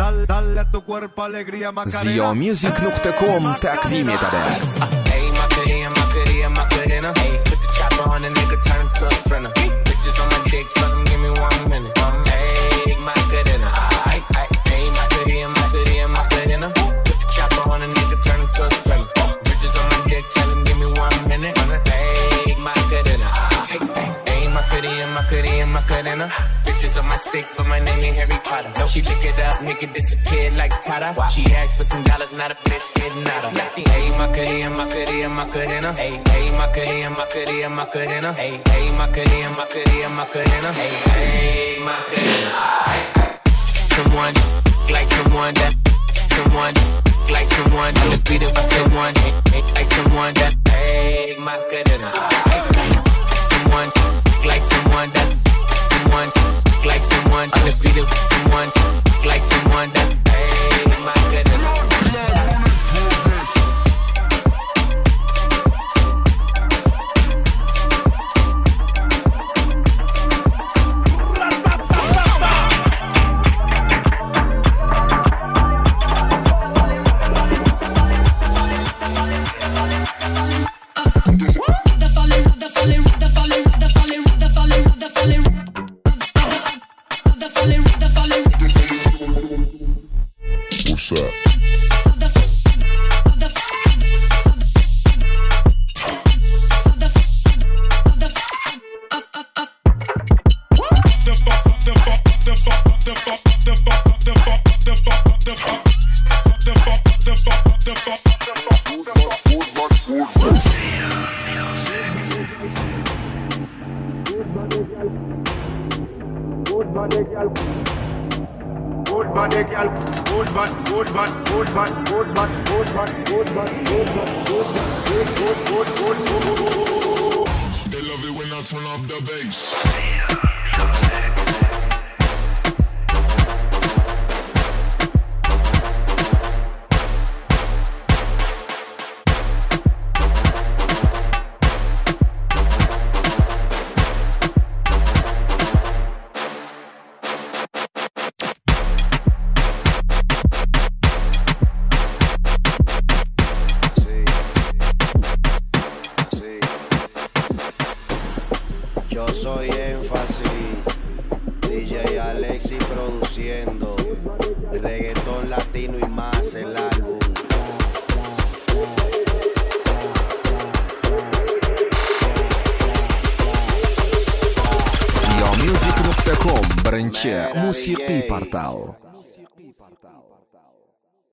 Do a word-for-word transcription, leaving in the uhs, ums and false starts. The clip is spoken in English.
dale, dale a tu cuerpo alegría Macarena. Ziomusic nuqta com taqdim etadi. Hey, Macarena, Macarena, Macarena. Hey, put the chopper on a nigga, turn him to a sprinter. Bitches on my dick, tell them give me one minute. Hey, Macarena. Hey, hey, hey, Macarena, Macarena, Macarena. Put the chopper on a nigga, turn him to a sprinter. Bitches on my dick, tell them give me one minute. Hey, Macarena. Hey, hey, hey, Macarena, Macarena, Macarena. Bitches on my stick, but my name ain't Harry Potter. No, she lick it up, make it disappear like Tata. She asked for some dollars, not a bitch, getting out of. Hey, Macarena, Macarena, Macarena. Hey, hey, Macarena, Macarena, Macarena. Hey, hey, Macarena, Macarena, Macarena. Hey, hey, Macarena. Hey, hey. Someone, like someone that, someone, like someone undefeated by someone, like someone that, hey, Macarena. Hey, someone, like someone that, someone, like someone undefeated with someone, like someone that, hey, Macarena. Ziomusic nuqta com birinchi musiqiy portal.